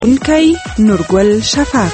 انکی نورګل شفق.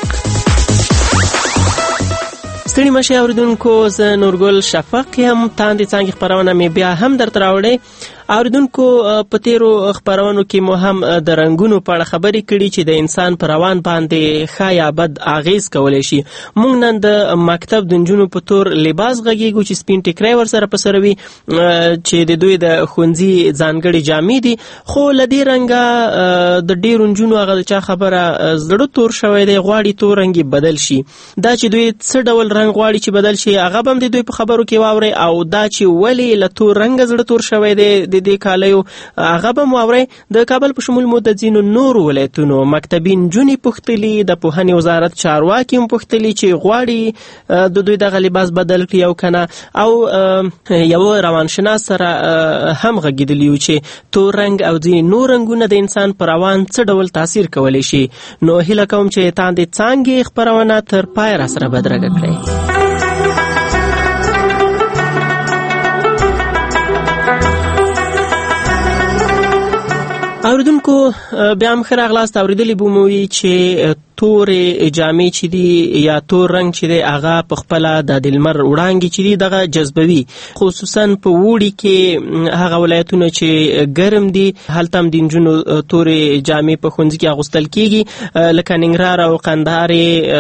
ستړي مشه اوریدونکو، زه نورګل شفق یم. تاندې څانګې خپرونه مې بیا هم درته راوړې. اوریدونکو، په تیرو خپرونو کې مو هم د رنګونو په اړه خبرې کړي چې د انسان پر روان باندې ښه یا بد اغیز کولی شي. موږ نن د مکتب د نجونو په تور لباس غږیږو چې سپین ټیکری ورسره په سر وي، چې د دوی د ښوونځي ځانګړي جامې دي. خو له دې رنګه د ډېرو نجونو هغه د چا خبره زړه تور شوی دی، غواړي تور رنګ بدل شي. دا چې دوی څه ډول رنګ غواړي چې بدل شي، هغه به هم د دوی په خبرو کې واورئ. او دا چې ولې له تور رنګه زړه تور شوی دی د دې کالیو، هغه به مو واورئ. د کابل په شمول مو د ځینو نورو ولایتونو مکتبي نجونې پوښتلي، د پوهنې وزارت چارواکي هم پوښتلي چې غواړي د دوی دغه لباس بدل کړي او کنه. او یو روانشناس سره هم غږېدلی و چې تور رنګ او ځینې نور رنګونه د انسان پر روان څه ډول تاثیر کولی شي. نو هیله کوم چې تاندې څانګې خپرونه تر پای را سره بدرګه کړئ. اوریدونکو، بیا هم ښه راغلاست. اوریدلی به مو وي چې تورې جامې چې دي یا تور رنګ چې دی، هغه په خپله د لمر وړانګې چې دي دغه جذبوي، خصوصا په اوړي کې هغه ولایتونه چې ګرم دي هلته هم د نجونو تورې جامې په ښوونځي کې اغوستل کېږي. لکه ننګرهار او قندهار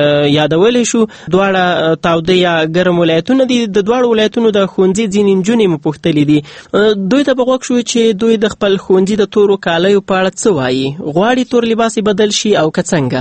یادولی شو، دواړه تاوده یا ګرم ولایتونه دي. د دواړو ولایتونو د ښوونځي ځینې نجونې مو پوښتلي دي. دوی ته به غوږ شو چې دوی د خپل ښوونځي د تورو کالیو په اړه څه وایي. غواړي تور لباس بدل شي او که څنګه؟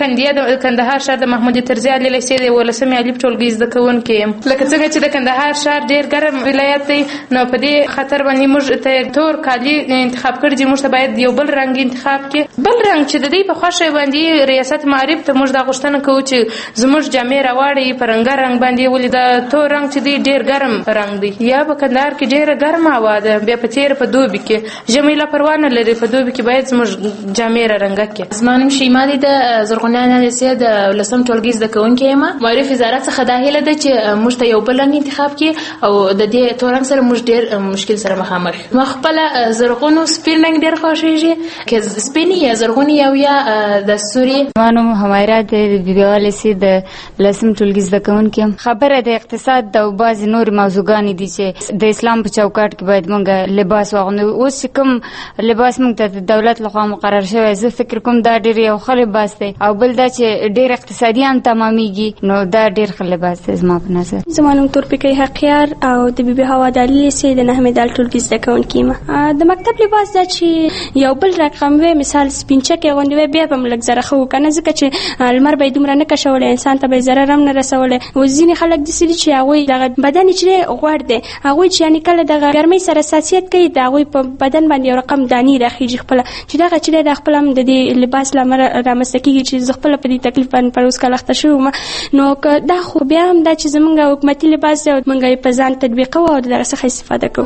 د کندهار ښار د محمود طرزي علي لیسې د 11مې الف ټولګي زده کوونکې یم. لکه څنګه چې د کندهار ښار ډېر ګرم ولایت دی، نو په دې خاطر باندې موږ ته تور کالي انتخاب کړي چې موږ ته باید یو بل رنګ انتخاب کړي، بل رنګ چې د دې په خوښه باندې ریاست معارف ته موږ دا غوښتنه کوو چې زموږ جامې راواړي په رنګ باندې. ولې دا تور رنګ چې دی ډېر ګرم رنګ دی، یا په کندهار کې ډېره ګرمه هوا ده، بیا په تېره په دوبي کې ژمی لا پروا نه لري، په دوبي کې باید زموږ جامې رنګه کړي. زما نوم شیما دی، د زرغونانه لیسې د 11م ټولګي زده کوونکې یم. معارف وزارت څخه دا هیله ده چې موږ ته یو بل رنګ انتخاب کړي او د دې تور رنګ سره موږ ډېر مشکل سره مخامخ. ما خپله زرغون او سپین رنګ ډېر خوښېږي، که سپین یا زرغون یا د سوري. زما نوم حمیره دی، د بیبیوا لیسې د 10م ټولګي زده کوونکې یم. خبره د اقتصاد او بعضې نورې موضوعګانې دي چې د اسلام په چوکاټ کې باید موږ لباس واغوندو. اوس چې کوم لباس موږ ته د دولت لخوا مقرر شوی، زه فکر کوم دا ډېر یو ښه لباس دی، او بل دا چې ډېر اقتصادي هم تمامیږي، نو دا ډېر ښه لباس دی زما په نظر. زما نوم تورپیکۍ حقیار او د بیبي حوا د علي لیسې د 9مې دال ټولګي زده کوونکې یم. د مکتب لباس دا چې یو بل رقم وی، مثال سپینچکې اغوندې وی، بیا به م لږ زره ښه و که نه، ځکه چې لمر به یې دومره نه کشولی، انسان ته به یې ضرر هم نه رسولی. اوس ځینې خلک داسې دي چې هغوی دغه بدن یې چې دی غوړ دی، هغوی چې یعنې کله دغه ګرمۍ سره حساسیت کوي، د هغوی په بدن باندې یو رقم دانې راخیږي خپله، چې دغه چې دی دا خپله هم د دې لباس له امله رامنځته کېږي چې زه خپله په دې تکلیف باندې پر اوس کال اخته شوې وم. نو که دا خو بیا هم دا چې زمونږ حکومتي لباس دی او مونږ یې په ځان تطبیقوو او د دغه څخه استفاده کوو.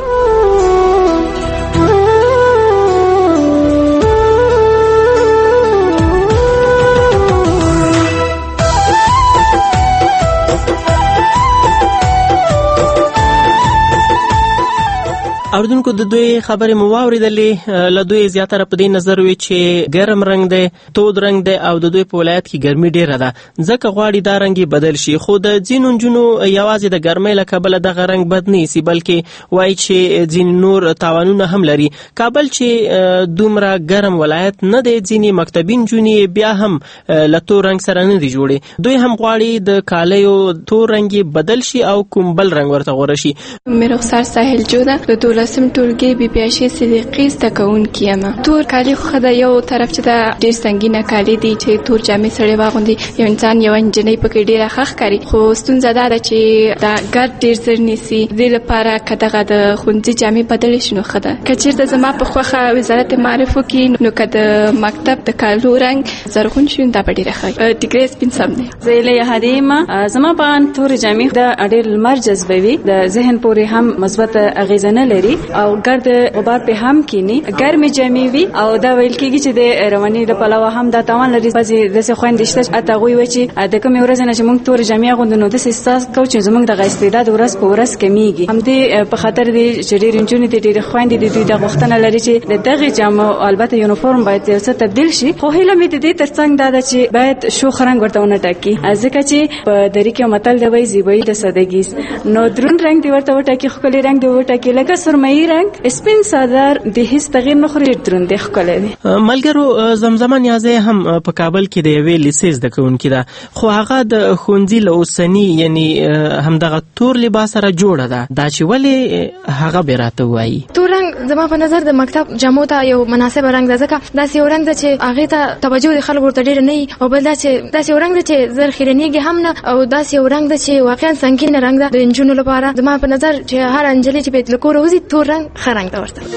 اوریدونکو، د دوی خبرې مو واورېدلې. له دوی زیاتره په دې نظر وي چې ګرم رنګ دی، تود رنګ دی، او د دوی په ولایت کې ګرمي ډېره ده، ځکه غواړي دا رنګ بدل شي. خو د ځینو نجونو یوازې د ګرمۍ له کبله دغه رنګ بد نه ایسي، بلکې وایي چې ځینې نور تاوانونه هم لري. کابل چې دومره ګرم ولایت نه دی، ځینې مکتبي نجونې بیا هم له تور رنګ سره نه دي جوړې. دوی هم غواړي د کالیو تور رنګ بدل شي او کوم بل رنګ ورته غوره شي. مې رخسار ساحل جوده د 12م ټولګي بیبیاشي صدیقي زده کوونکې یم. تور کالي خو د یو طرف چې دا ډېر سنګینه کالي دي چې تور جامې سړی واغوندي، یو انسان یو نجلۍ پکې ډېره ښه ښکاري. خو ستونزه دا ده چې دا ګرد ډېر زر نیسي. دې لپاره که دغه د ښوونځي جامې بدلې شي نو ښه ده. که چېرته زما په خوښه وزارت معارف وکړي، نو که د مکتب د کالو رنګ زرغون شي دا به ډېره ښه وي. ټیکری سپین سم دی. زه ایله هدی یم. زما په اند تورې جامې د ډېر لمر جذبوي، د ذهن پورې هم مثبت اغېزه نه لري. وي او ګرد غبار په هم کینی ګرمې جامې وي او دا ویل کېږي چې د رواني د پلوه هم دا تاوان لري بعضې داسې خویندې شته اته هغوی وایي چې د کومې ورځې نه چې موږ تورې جامې اغوندو نو داسې احساس کوو چې زموږ دغه استعداد ورځ په ورځ کمیږي همدې په خاطر دی چې ډېرې نجونې دي ډېرې خویندې دي دوی دا غوښتنه لري چې د دغې جامو البته یونیفورم باید یو څه تبدیل شي خو هیله مې د دې تر څنګ دا ده چې باید شوخ رنګ ورته ونه ټاکي ځکه چې په دري کې متل دی وایي زیبایي د سادګي نو دروند رنګ دې ورته وټاکي ښکلی رنګ دې وټاکي لکه سرمایي رنګ سپین څادر د هېڅ تغیر نه خوري دروند دی ښکلی دی. ملګرو زمزمه نیازی هم په کابل کې د یوې لیسې زده کوونکې ده خو هغه د ښوونځي له اوسني یعنی همدغه تور لباس سره جوړه ده دا چې ولې هغه به راته وایي. تور رنګ زما په نظر د مکتب جامو ته یو مناسب رنګ ده ځکه داسې یو رنګ ده چې هغې ته توجه د خلکو ورته ډېره نه وي او بل دا چې داسې یو رنګ ده چې زر خیرنېږي هم نه او داسې یو رنګ ده چې واقعا سنګین رنګ ده د نجونو لپاره زما په نظر چې هر نجلۍ چې له کوره وځي تور رنګ ښه رنګ ده ورته.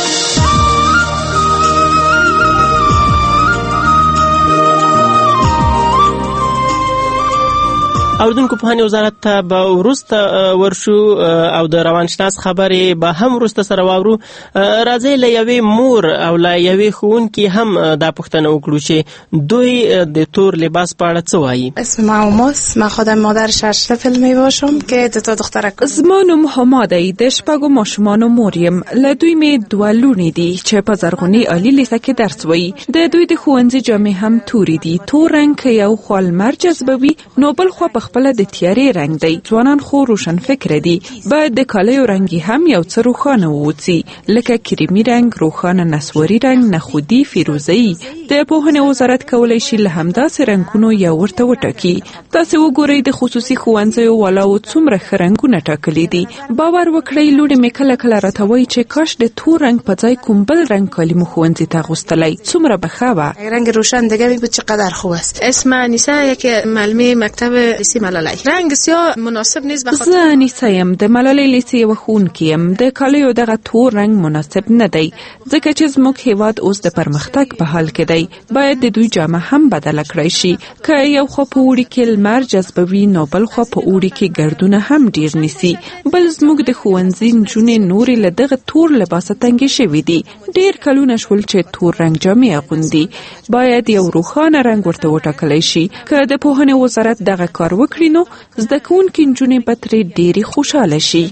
اوریدونکو پوهنې وزارت ته به وروسته ورشو او د روانشناس خبرې به هم وروسته سره واورو. راځئ له یوې مور او له یوې ښوونکي هم دا پوښتنه وکړو چې دوی د تور لباس په اړه څه وایي. اسم اوماس من خودم مادر 6 طفل می باشم که دو دخترک. زما نوم حماده د شپږو ماشومانو مور یم. له دوی مې 2 لوڼې دي چې په زرغونې عالي لیسه کې درس وایي. د دوی د ښوونځي جامې هم تورې دي. تور رنګ که یو خوا لمر جذبوي نو بل خوا په خپل د تیارې رنګ دی. ځوانان خو روشن فکر دي. باید د کالیو رنګي هم یو څه روښانه ووځي لکه کریمي رنګ، روښانه نسواري رنګ، نخودي، فیروزه‌ای. د پوهنې وزارت کولی شي له همداسې رنګونو یو ورته وټاکي. تاسې وګورئ د خصوصي ښوونځیو والاو څومره ښه رنګونه ټاکلي دي. باور وکړئ لوڼې مې کله کله راته وایي چې کاش د تور رنګ په ځای کوم بل رنګ کالي مو ښوونځي ته اغوستلی څومره به ښه وه. رنگ روشن دیگه می بود چقدر خوب است. اسم انیسه یک معلمه مکتب لیسه ملالۍ. رنگ سیاه مناسب نیست بخاطر زه انیسه یم د ملالۍ لیسې یوه ښوونکې یم. د کالیو دغه تور رنګ مناسب نه دی ځکه چې زموږ هیواد اوس د پرمختګ په حال کې دی. باید د دوی جامه هم بدله کړی شي. که یو خوا په اوړي کې لمر جذبوي نو بل خوا په اوړي کې ګردونه هم ډیر نیسي. بل زموږ د ښوونځي نجونې نورې له دغه تور لباسه تنګې شوي دي. ډیر کلونه شول چې تور رنګ جامې اغوندي. باید یو روښانه رنګ ورته وټاکلی شي. که د پوهنې وزارت دغه کار وکړي نو زده کوونکي نجونې به ترې ډېرې خوشحاله شي.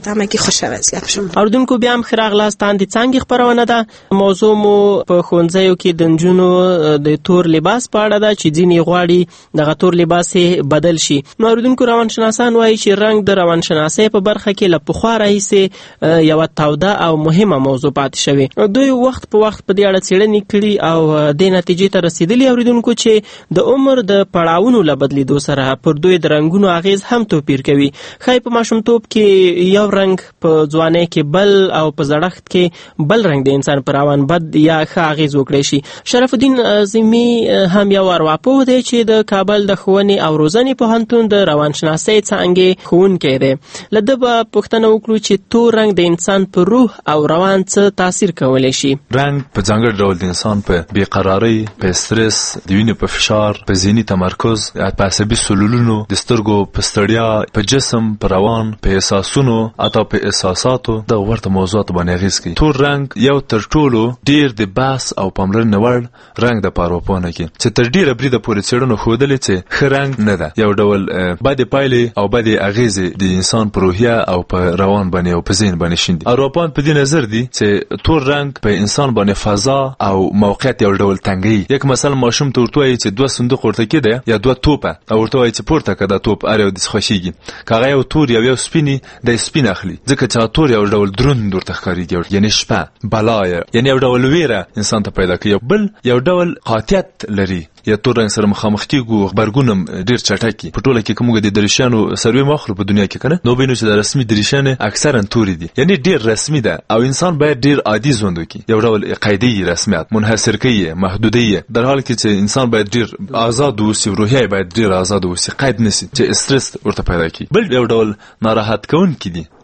اوریدونکو بیا هم ښه راغلاست. د څانګې خپرونه ده. موضوع مو په ښوونځیو کې د نجونو د تور لباس په اړه ده چې ځینې غواړي دغه تور لباس بدل شي. نو اوریدونکو روانشناسان وایي چې رنګ د روانشناسۍ په برخه کې له پخوا راهیسې یوه توده او مهمه موضوع پاتې شوې. دوی وخت په وخت په دې اړه څېړنې کړي او دې نتیجې ته رسېدلي اوریدونکو چې د عمر د پړاوونو له بدلېدو سره پر دوی د رنګونو اغیز هم توپیر کوي. ښایي په ماشومتوب کې یو رنګ، په ځوانۍ کې بل او په زړښت کې بل رنګ د انسان پر روان بد یا ښه اغیز وکړی شي. شرف الدین اعظمي هم یو ارواپوه دی چې د کابل د ښوونې او روزنې پوهنتون د روانشناسۍ څانګې ښوونکی دی. له ده به پوښتنه وکړو چې تور رنګ د انسان په روح او روان څه تاثیر کولی شي. رنګ په ځانګړي ډول د انسان په بېقرارۍ، په استرس، د وینې په فشار، په ذهني تمرکز، په عصبي سلولونو، د سترګو په ستړیا، په جسم، په روان، په احساسونو، حتی په احساساتو د ورته موضوعاتو باندې اغیز کوي. تور رنګ یو تر ټولو ډیر د بحث او پاملرنې وړ رنګ د پاروپونه کې چې تر ډیره بریده پورې څېړنو ښودلې چې ښه رنګ نه ده. یو ډول بدې پایلې او بدې اغیزې د انسان په روحیه او په روان باندې او په ذهن باندې شیندي. اروپایان په دې نظر دي چې تور رنګ په انسان باندې فضا او موقعیت یو ډول تنګوي. یک مثلا ماشوم ته ورته وایي چې 2 صندوق ورته کېده یا 2 توپه او ورته وایي چې پورته کړه دا توپ اره او د خوښیږي. که هغه یو تور یو سپینی د سپین اخلي ځکه چې تور یو ډول دروند ورته ښکارېږي یعنی شپه بلای یعنی یو ډول ویره انسان ته پیدا کوي. بل یو ډول قاطعیت لري. یا تور رنګ سره مخامخ کېږو غبرګون ډیر چټکي. په ټوله کې کومه د دریشانو سروي ماخلو په دنیا کې کنه نو بینو چې د رسمي دریشانه اکثرا توري دي یعنی ډیر رسمي ده او انسان باید ډیر عادي ژوند وکړي. یو ډول قاعدي رسمیت منحصر کوي محدودیه در حال کې چې انسان باید ډیر آزاد اوسي. روحیه باید ډیر آزاد اوسي، قید نشي چې استرس ورته پیدا کوي. بل یو ډول ناراحت کون کې دي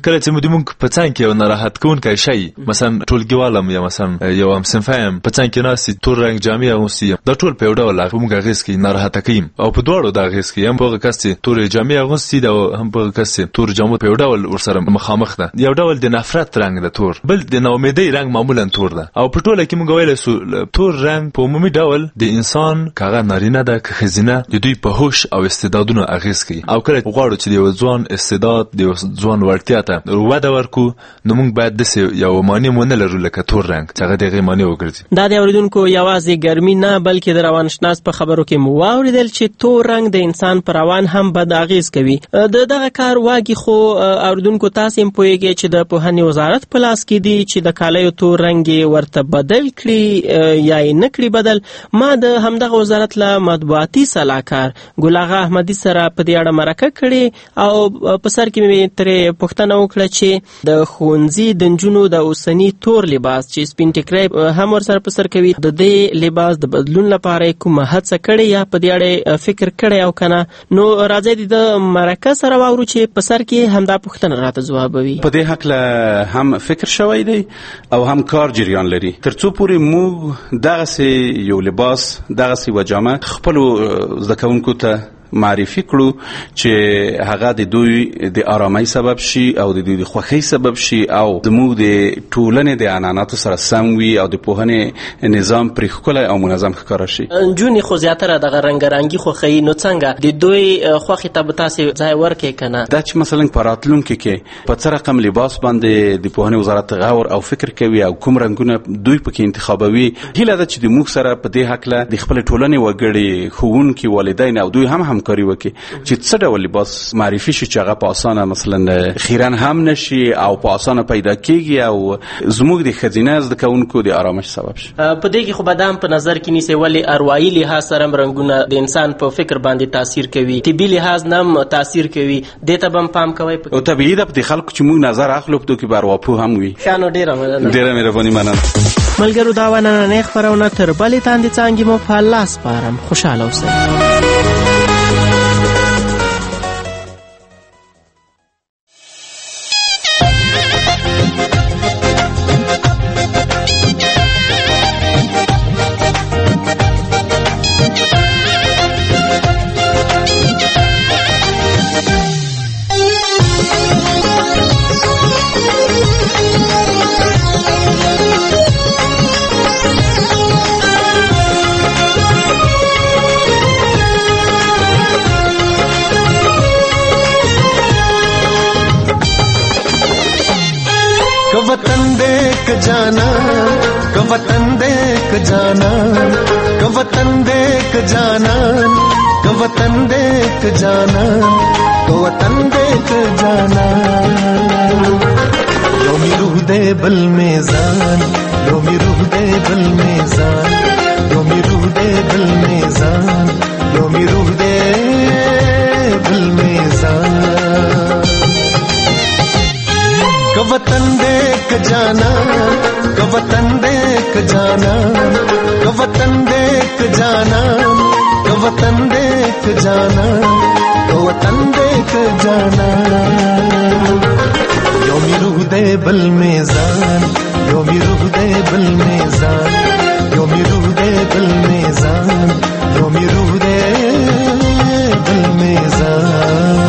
کله چې موږ په څنګ کې ناراحت کوونکی شي مثلا ټولګیوالم یا مثلا یو هم صنفایم په څنګ کې ناسي تور رنگ جامې اغوستي دا ټول په یو ډول موږ اغیز کې ناراحت کیم او په دواړو دا اغیز کې هم په کس چې تور جامې اغوستي دا هم په کس چې تور جامو په یو ډول ورسره مخامخ ده یو ډول د نفرت رنگ ده تور بل د ناامیدۍ رنگ معمولا تور ده او په ټوله کې موږ ویل تور رنگ په عمومي ډول د انسان کاغه نارینه ده که خزینه د دوی په هوش او استعدادونو اغیز کوي او کله غواړو چې د ځوان استعداد د ځوان وړتیا ته وده ورکو نو موږ باید د یو معنی مونږ لرو لکه تور رنگ چې هغه دغه معنی وګرځي دا د اوریدونکو یوازې ګرمي نه بلکې د روانشناس په خبرو کې مو واوریدل چې تور رنگ د انسان پر روان هم بد اغیز کوي دغه کار واګي خو اوریدونکو تاسو هم پوهیږئ چې د پوهنې وزارت په لاس کې دی چې د کالیو تور رنگ ورته بدل کړي یا یې نه کړي بدل ما د همدغه وزارت له مطبوعاتي سلاکار ګل اغا احمدي سره په دې اړه مرکه کړې او په سر کې مې ترې پوښتنه وکړه چې د ښوونځي د نجونو د اوسني تور لباس چې سپین ټیکری هم ورسره په سر کوي د دې لباس د بدلون لپاره کومه هڅه کړې یا په دې اړه فکر کړی او کنه نو راځي د مرکه سره واورو چې په سر کې همدا پوښتنه راته ځوابوي په دې حق له هم فکر شوی دی او هم کار جریان لري ترڅو پورې موږ دغه یو لباس دغه و جامه خپل زده کوونکو ته معرفي کړو چې هغه د دوی د آرامۍ سبب شي او د دوی د خوښۍ سبب شي او زموږ د ټولنې د عنعناتو سره سم وي او د پوهنې نظام پرې ښکلی او منظم ښکاره شي. نجونې خو زیاتره دغه رنګارنګي خوښوي نو څنګه د دوی خوښې ته به تاسې ځای ورکړئ که نه دا چې مثلا په راتلونکي کې په څه رقم لباس باندې د پوهنې وزارت غور او فکر کوي او کوم رنګونه دوی پکې انتخابوي هیله ده چې د موږ سره په دې هکله د خپلې ټولنې وګړي ښوونکي والدین او دوی هم همکاري وکړي چې څه ډول لباس معرفي شي چې هغه په اسانه مثلا خیرن هم نشي او په اسانه پیدا کیږي او زموږ د ښځینه زده کوونکو د آرامش سبب شي. په دې کې خو به دا هم په نظر کې نیسئ ولې اروايي لحاظ سره رنګونه د انسان په فکر باندې تاثیر کوي طبي لحاظ نه هم تاثیر کوي دې ته به هم پام کوئ او طبیعي ده په خلکو چې موږ نظر اخلو په کې به ارواپوه هم وي. ښه نو ډېره مهرباني مننه. ملګرو دا نننۍ خپرونه تر بلې تاندې څانګې مو په الله سپارم خوشحاله اوسئ. वतन देख जाना को वतन देख जाना को वतन देख जाना को वतन देख जाना को वतन देख जाना योमी रूह दे बल मेज़ान योमी रूह दे बल मेज़ान योमी रूह दे बल मेज़ान योमी रूह दे बल मेज़ान को वतन देख जाना को वतन देख जाना को वतन देख जाना को वतन देख जाना को वतन देख जाना योमी रूह दे बल मेज़ान योमी रूह दे बल मेज़ान योमी रूह दे बल मेज़ान योमी रूह दे बल मेज़ान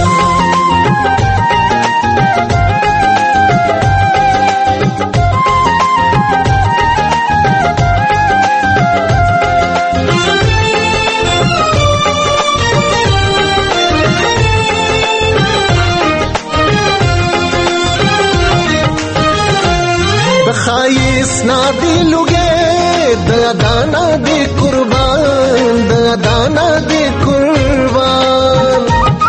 दिलुगे दाना दे कुर्बान दाना दे कुर्बान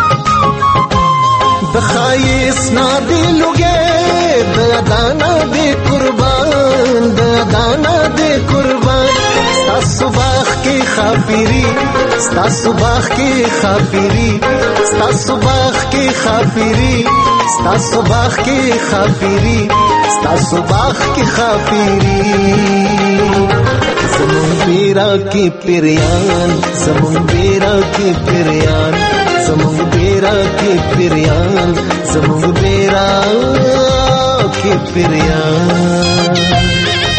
बखाइस ना दिलुगे दाना दे कुर्बान दाना दे कुर्बान स्ता सुबह की खाफिरी स्ता सुबह की खाफिरी स्ता सुबह की खाफिरी स्ता सुबह की खाफिरी स्ता सुबह की खाफिरी ज़मुन बेरा की पिरियान ज़मुन बेरा की पिरियान زمونږ بیرا کې پیریان زمونږ بیرا کې پیریان